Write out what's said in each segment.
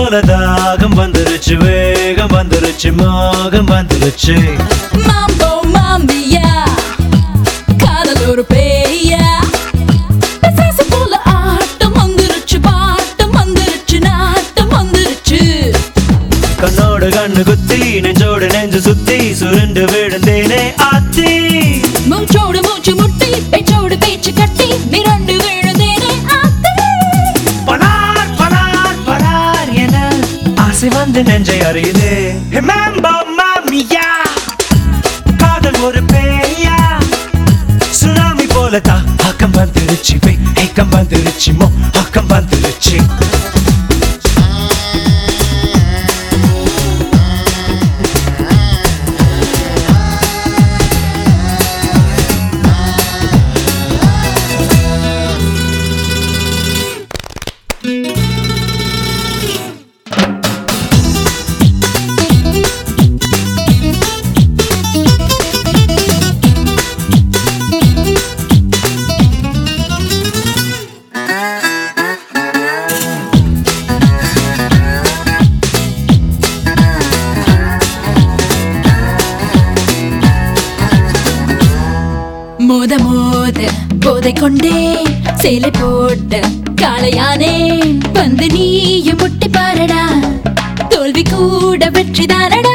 போல தாகம் வந்துருச்சு, வேகம் வந்துருச்சு, மோகம் வந்துருச்சு. மாம்போ மாம்பியா காதல் ஒரு பேயா, பிசாசு போல ஆட்டம் வந்துருச்சு, பாட்டம் வந்துருச்சு, நாட்டம் வந்துருச்சு. கண்ணோடு கண்ணு குத்தி நெஞ்சோடு நெஞ்சு சுத்தி சுருண்டு விழுந்தேனே ஆத்தி. மூச்சோடு மூச்சு முட்டி பேச்சோடு பேச்சு கட்டி மிரண்டு விழுந்தேனே ஆத்தி. பனார் பனார் பனார் என ஆசை வந்து நெஞ்சை அறியுதே. மாம்போ மாமியா காதல் ஒரு பேயா, சுனாமி போல தாக்கம் வந்துருச்சு, ஏக்கம் வந்துருச்சு, மோகம் வந்துருச்சு. மோத மோத போதை கொண்டே சேலை போட்ட காளையானே, வந்து நீயும் முட்டி பாரடா, தோல்வி கூட வெற்றிதானடா.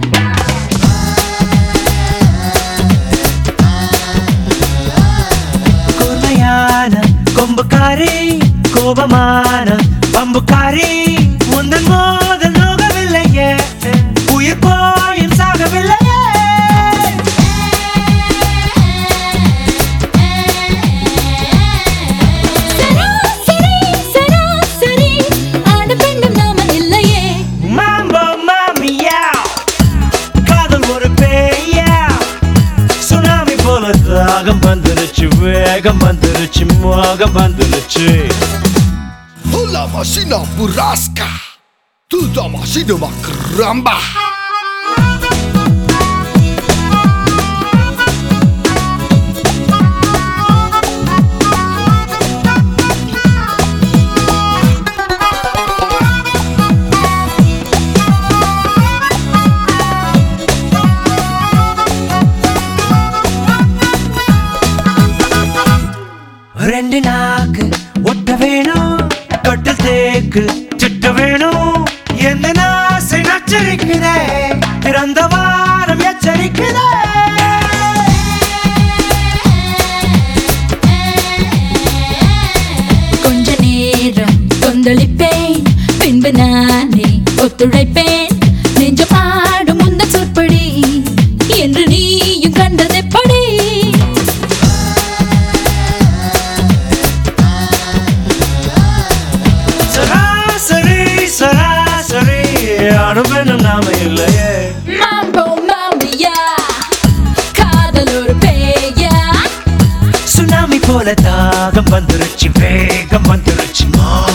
கூர்மையான கொம்புக்காரி, கோபமான பம்புக்காரி, உந்தன் மோதல் நோகவில்லையே, உயிர் போயும் சாகவில்லையே. சராசரி சராசரி ஆண்டு பெண்ணும் நாம இல்லையே. மாம்போ மாமியா காதல் ஒரு பேயா, சுனாமி போல தாகம் வந்துருச்சு, வேகம் வந்துருச்சு, மோகம் வந்துருச்சு. Hola machina burrasca, tu da machina makramba. ரெண்டு நாக்கு ஒட்ட வேணும், தொட்டு தேக்கு சுட்ட வேணும், எந்த நாசை நச்சரிக்குதே, பிறந்த வாரம் எச்சரிக்குதே. கொஞ்ச நேரம் கொந்தளிப்பேன், பின்பு நானே ஒத்துழைப்பேன், நெஞ்ச பாடும் முந்த சொற்படி என்று நீயும் கண்டதெப்படி. சராசரி சராசரி அனுபவம் நாம இல்லையே. மாம்போ மாம்பியா காதல் ஒரு பேயா, சுனாமி போல தாகம் வந்துருச்சு, வேகம் வந்துருச்சு,